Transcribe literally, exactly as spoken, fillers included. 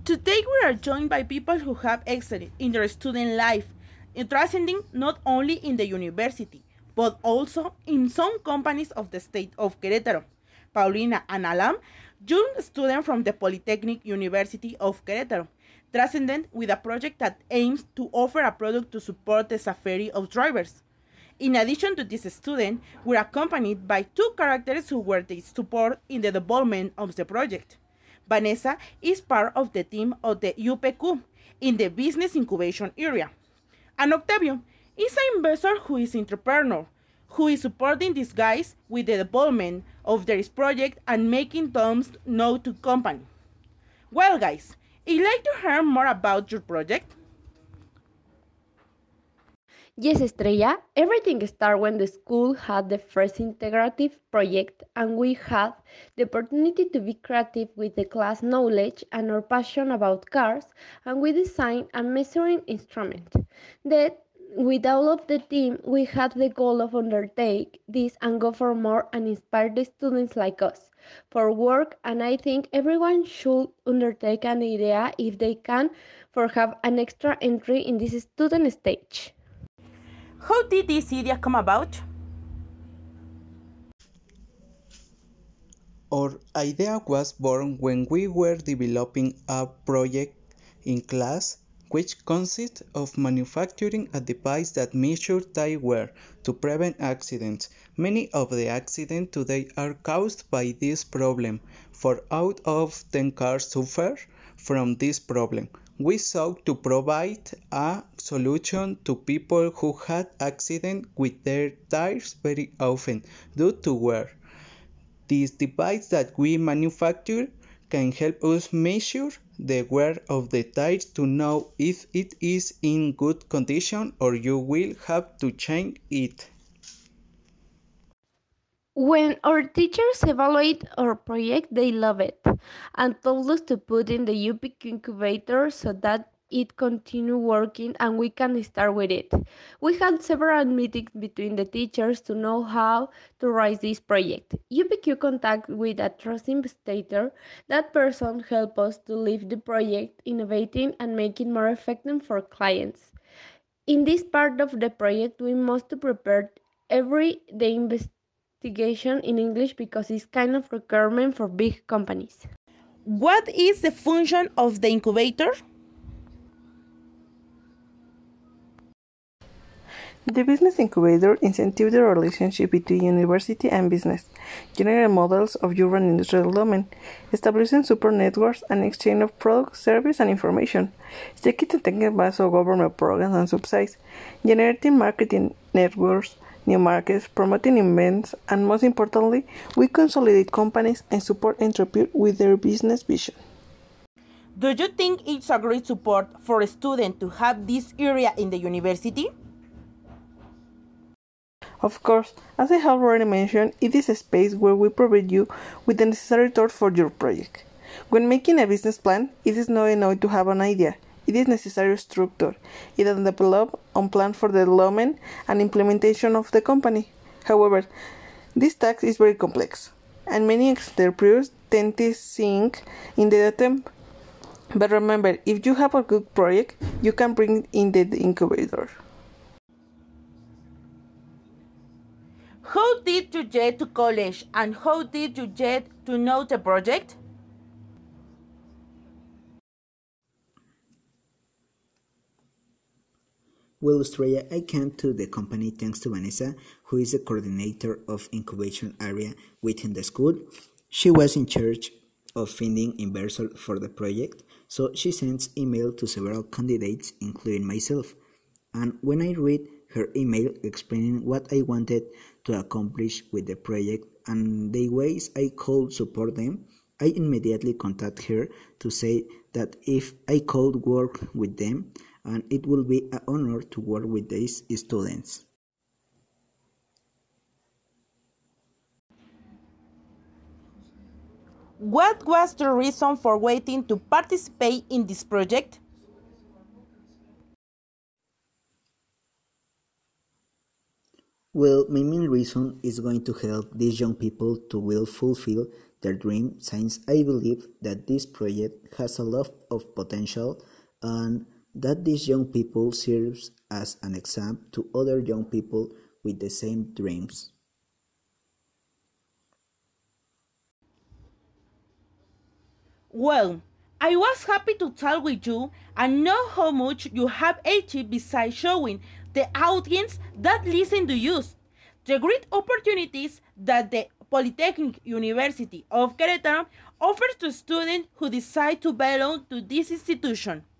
Today we are joined by people who have excelled in their student life, transcending not only in the university, but also in some companies of the state of Querétaro. Paulina and Alam, young student from the Polytechnic University of Querétaro, transcendent with a project that aims to offer a product to support the safety of drivers. In addition to this student, we're accompanied by two characters who were the support in the development of the project. Vanessa is part of the team of the U P Q in the business incubation area. And Octavio is an investor who is entrepreneur, who is supporting these guys with the development of their project and making terms known to company. Well guys, I'd like to hear more about your project. Yes, Estrella, everything started when the school had the first integrative project and we had the opportunity to be creative with the class knowledge and our passion about cars, and we designed a measuring instrument. Then, with all of the team, we had the goal of undertake this and go for more and inspire the students like us for work, and I think everyone should undertake an idea if they can for have an extra entry in this student stage. How did this idea come about? Our idea was born when we were developing a project in class which consists of manufacturing a device that measures tire wear to prevent accidents. Many of the accidents today are caused by this problem, for out of ten cars suffer from this problem. We sought to provide a solution to people who had accidents with their tires very often due to wear. This device that we manufacture can help us measure the wear of the tires to know if it is in good condition or you will have to change it. When our teachers evaluate our project, they love it and told us to put in the U P Q incubator so that it continue working and we can start with it. We had several meetings between the teachers to know how to raise this project. U P Q contact with a trust investigator. That person helped us to leave the project innovating and making more effective for clients. In this part of the project, we must prepare every the investigation in English because it's kind of requirement for big companies. What is the function of the incubator? The business incubator incentivizes the relationship between university and business, generating models of urban industrial development, establishing support networks and exchange of products, service, and information, taking advantage of government programs and subsidies, generating marketing networks, new markets, promoting events, and most importantly, we consolidate companies and support entrepreneurs with their business vision. Do you think it's a great support for a student to have this area in the university? Of course, as I have already mentioned, it is a space where we provide you with the necessary tools for your project. When making a business plan, it is not enough to have an idea. It is necessary structure. It is developed on plan for the development and implementation of the company. However, this task is very complex, and many entrepreneurs tend to sink in the attempt. But remember, if you have a good project, you can bring it in the incubator. How did you get to college and how did you get to know the project? Well, Australia, I came to the company thanks to Vanessa, who is the coordinator of incubation area within the school. She was in charge of finding investors for the project, so she sends email to several candidates, including myself. And when I read her email explaining what I wanted to accomplish with the project and the ways I could support them, I immediately contact her to say that if I could work with them, and it will be an honor to work with these students. What was the reason for waiting to participate in this project? Well, my main reason is going to help these young people to will fulfill their dream, since I believe that this project has a lot of potential and that these young people serves as an example to other young people with the same dreams. Well, I was happy to talk with you and know how much you have achieved besides showing the audience that listen to you the great opportunities that the Polytechnic University of Querétaro offers to students who decide to belong to this institution.